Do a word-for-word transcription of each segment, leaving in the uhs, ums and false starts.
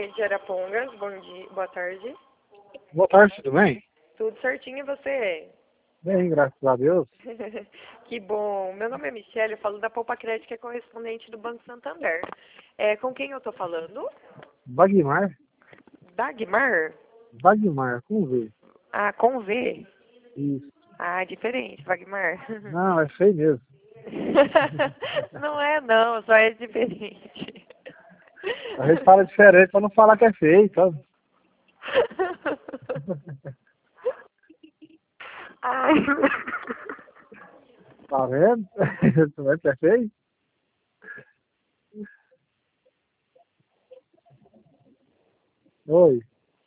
Rede Arapongas, bom dia, boa tarde. Boa tarde, tudo bem? Tudo certinho e você? Bem, graças a Deus. Que bom. Meu nome é Michele, eu falo da Poupa Crédito, que é correspondente do Banco Santander. É, com quem eu tô falando? Bagmar? Dagmar? Bagmar, com V. Ah, com V? Isso. Ah, diferente, Wagmar. Não, é feio mesmo. Não é não, só é diferente. A gente fala diferente pra não falar que é feio, sabe? Ai. Tá vendo? Você vai que é feio? Oi.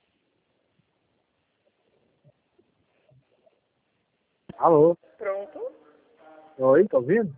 Alô? Pronto? Oi, tá ouvindo?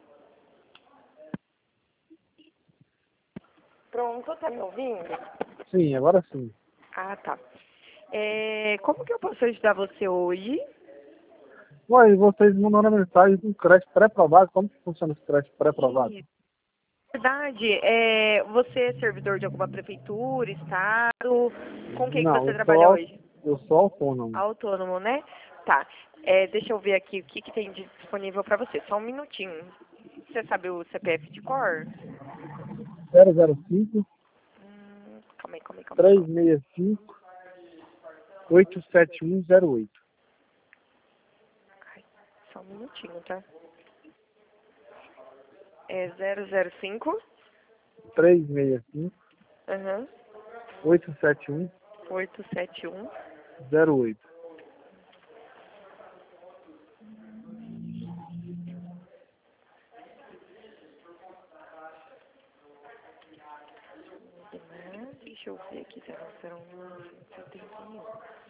Pronto, tá me ouvindo? Sim, agora sim. Ah, tá. É, como que eu posso ajudar você hoje? Ué, e vocês mandaram mensagem de um crédito pré-aprovado. Como que funciona esse crédito pré-aprovado? Ih, verdade, é, você é servidor de alguma prefeitura, estado? Com quem que Não, você eu sou, trabalha au- hoje? eu sou autônomo. Autônomo, né? Tá. É, deixa eu ver aqui o que, que tem de disponível para você. Só um minutinho. Você sabe o C P F de cor? zero zero cinco, Hum, calma aí, calma aí, calma aí. três Calma seis cinco, oito sete um zero oito. aí. Só um minutinho, tá? É zero zero cinco, três seis cinco, aham, oito sete um oito sete um. zero oito. Deixa eu ver aqui, zero zero um, setenta e um.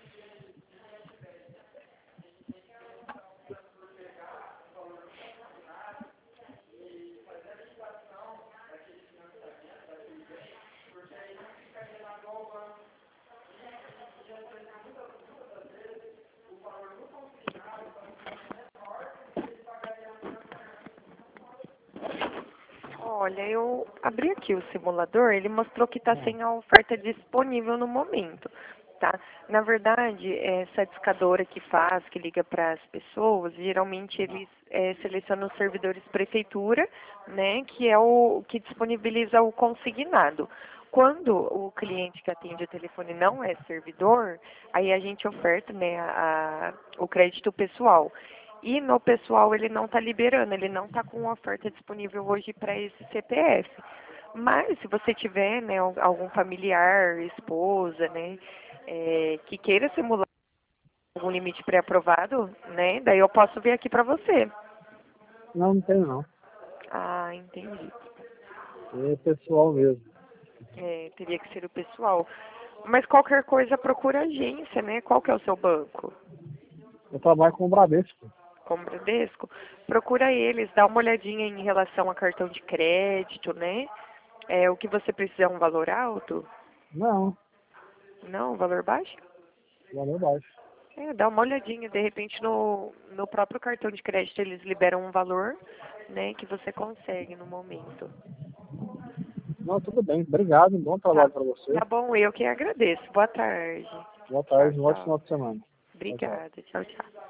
Olha, eu abri aqui o simulador, ele mostrou que está sem a oferta disponível no momento, tá? Na verdade, essa discadora que faz, que liga para as pessoas, geralmente eles é, selecionam os servidores prefeitura, né, que é o que disponibiliza o consignado. Quando o cliente que atende o telefone não é servidor, aí a gente oferta, né, a, o crédito pessoal. E no pessoal ele não está liberando, ele não está com oferta disponível hoje para esse C P F. Mas se você tiver, né, algum familiar, esposa, né, é, que queira simular algum limite pré-aprovado, né, daí eu posso vir aqui para você. Não, não tenho não. Ah, entendi. É pessoal mesmo. É, teria que ser o pessoal. Mas qualquer coisa procura a agência, né? Qual que é o seu banco? Eu trabalho com o Bradesco. Com o Bradesco? Procura eles, dá uma olhadinha em relação a cartão de crédito, né? É, o que você precisa é um valor alto? Não, Não, um valor baixo? valor baixo. É, dá uma olhadinha, de repente no, no próprio cartão de crédito eles liberam um valor, né, que você consegue no momento. Não, tudo bem. Obrigado. Bom Tá, trabalho para você. tá bom, eu que agradeço. Boa tarde. Boa Tchau, tarde. Um ótimo tchau. final de semana. Tchau, tchau. Obrigada, tchau, tchau.